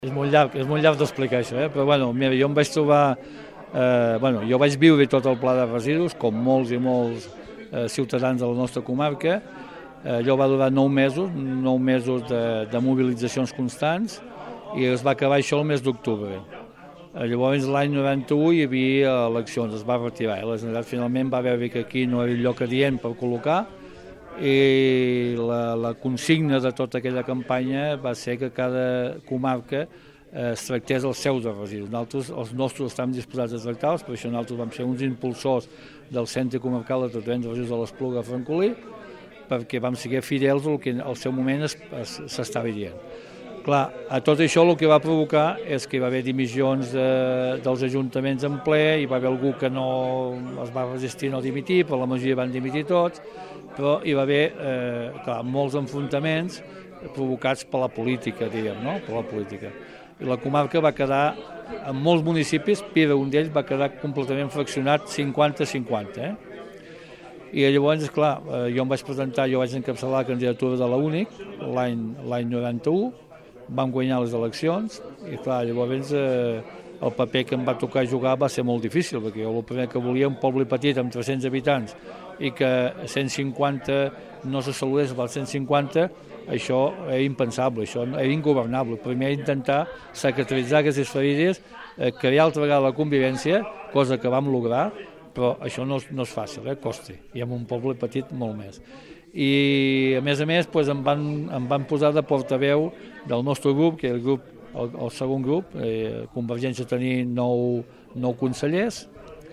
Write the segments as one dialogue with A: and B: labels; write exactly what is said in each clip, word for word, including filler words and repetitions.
A: És molt llarg, és molt llarg d'explicar això, eh? Però bueno, mira, jo em vaig trobar, eh, bueno, jo vaig viure tot el pla de residus, com molts i molts eh, ciutadans de la nostra comarca. Eh, allò va durar nou mesos, nou mesos de, de mobilitzacions constants, i es va acabar això el mes d'octubre. Eh, llavors, l'any noranta-u hi havia eleccions, es va retirar. La Generalitat finalment va veure que aquí no era el lloc adient per col·locar, i la, la consigna de tota aquella campanya va ser que cada comarca eh, es tractés els seus de residus. Nosaltres, els nostres estàvem disposats a tractar-los, per això nosaltres vam ser uns impulsors del Centre Comarcal de Tractament de Residus de l'Espluga a Francolí, perquè vam seguir fidels al que al seu moment s'estava dient. Clar, a tot això el que va provocar és que hi va haver dimissions de, dels ajuntaments en ple, hi va haver algú que no es va resistir a no dimitir, però la majoria van dimitir tots, però hi va haver eh, clar, molts enfrontaments provocats per la política, diguem, no? Per la política. I la comarca va quedar, en molts municipis, Pira, un d'ells, va quedar completament fraccionat cinquanta cinquanta. Eh? I llavors, esclar, jo em vaig presentar, jo vaig encapçalar la candidatura de la UNIC l'any noranta-u, vam guanyar les eleccions, i clar, llavors eh, el paper que em va tocar jugar va ser molt difícil, perquè jo el primer que volia, un poble petit amb tres-cents habitants, i que cent cinquanta no se saludés per cent cinquanta, això era impensable, això era ingovernable. Primer intentar secretaritzar aquestes famílies, eh, crear altra vegada la convivència, cosa que vam lograr, però això no, no és fàcil, eh? Costa, i en un poble petit molt més. I a més a més doncs, em, van, em van posar de portaveu del nostre grup, que és el, grup, el, el segon grup, eh, Convergència tenia nou, nou consellers,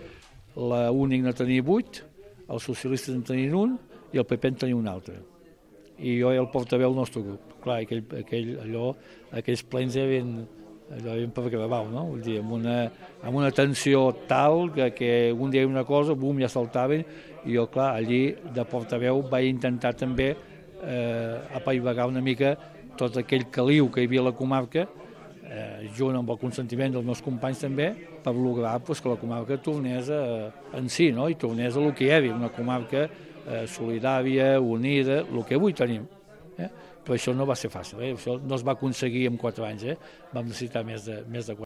A: la UNIC en tenia vuit, els socialistes en tenien un i el P P en tenia un altre. I jo era el portaveu del nostre grup. Clar, aquell, aquell, allò, aquells plens eren, allò eren per gravar, no? Vull dir, amb una, amb una tensió tal que, que un dia una cosa, bum, ja saltaven, i jo, clar, allí de portaveu vaig intentar també eh, apaivagar una mica tot aquell caliu que hi havia a la comarca, eh, junt amb el consentiment dels meus companys també, per lograr pues, que la comarca tornés a, en si, no? I tornés a el que hi havia, una comarca eh, solidària, unida, el que avui tenim. Eh? Però això no va ser fàcil, eh? Això no es va aconseguir en quatre anys, eh? Vam necessitar més de, més de quatre.